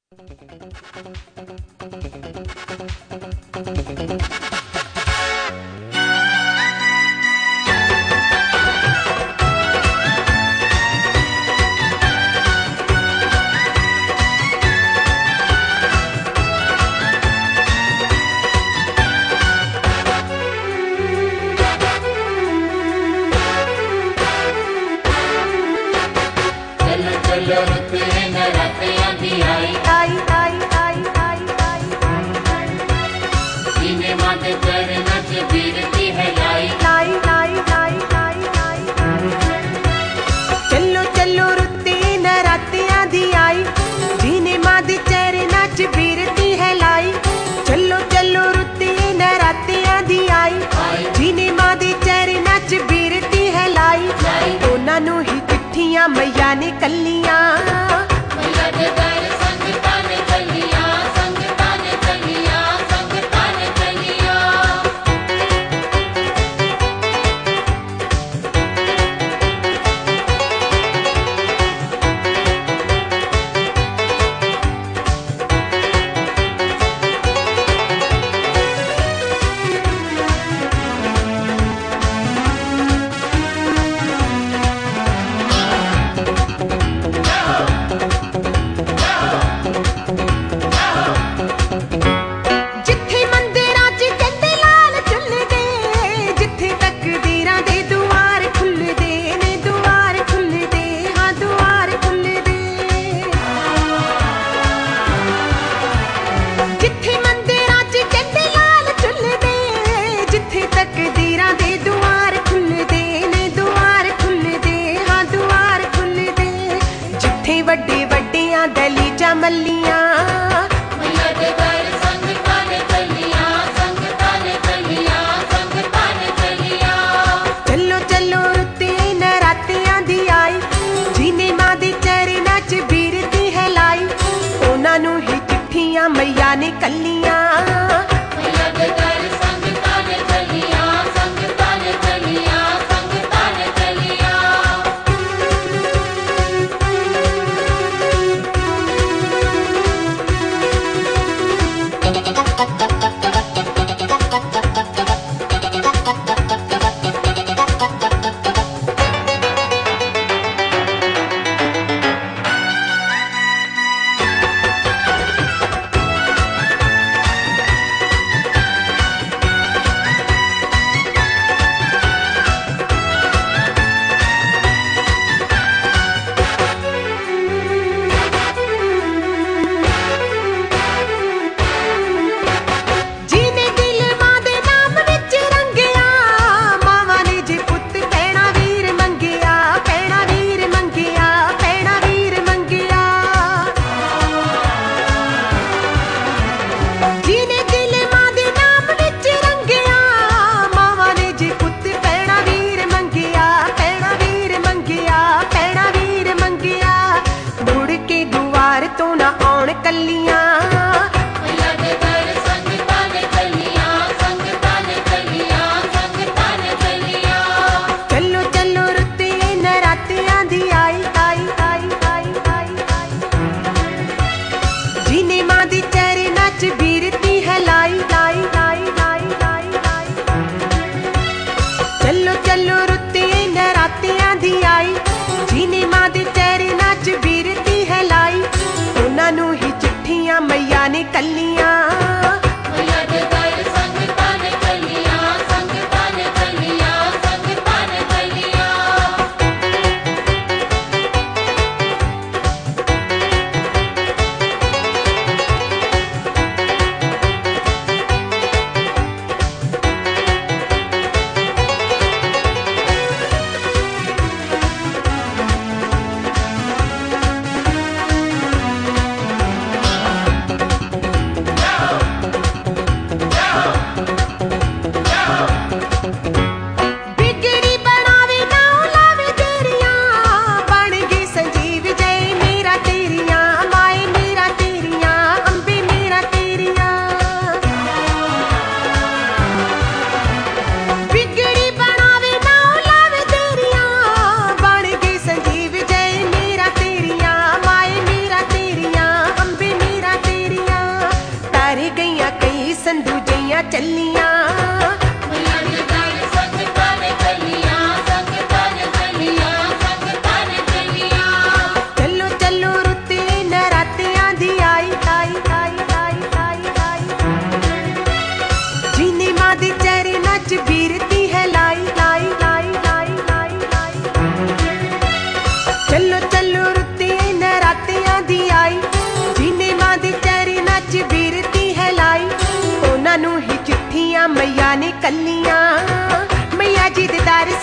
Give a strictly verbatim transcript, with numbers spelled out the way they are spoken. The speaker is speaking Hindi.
मैया ने कलियां मैया के दर संगता ने कलियां संगता ने कलियां संगता ने कलियां। वड्डे वड्डियां दलीजा मल्लियां मैया के दर संगता ने कलियां संगता ने कलियां संगता ने कलियां। चलो चलो रुत्ते नरातियां दी आई जिने मां दे चरनां च बीरती है लाई उन्हां नूं ही चिट्ठियां मैया ने कलियां मैया के दर संगता ने कलियां संगता ने कलियां संगता ने कलियां। कलियां मैया के दर संगता ने कलियां संगता ने कलियां संगता ने कलियां। चलो चलो रुत्ते नरातियां दी आई आई आई आई आई आई जिने मां दी चरनां च बीरती है लाई लाई लाई लाई लाई लाई। चलो चलो रुत्ते नरातियां दी आई जिने मां दी चरनां च बीरती है लाई उन्हां नूं ही चिट्ठियां मैया ने कलियां मैया के दर संगता ने कलियां संगता ने कलियां संगता ने कलियां। मैया चलियां। मैया दे दर संगतां ने चलियां, संगतां ने चलियां, संगतां ने चलियां। चलो चलो रुते नरातियां दी आई आई आई आई आई आई। जिने मां दे चरणा च बीरती है लाई लाई लाई लाई लाई लाई। चलो चलो रुते नरातियां दी आई, जिने मां दे चरणा च बीरती है लाई। उन्हां नूं ही चिट्ठियां मैया ने कलियां, मैया जी दे दर